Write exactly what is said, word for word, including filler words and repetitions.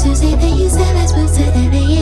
to say that you said let's move to L A.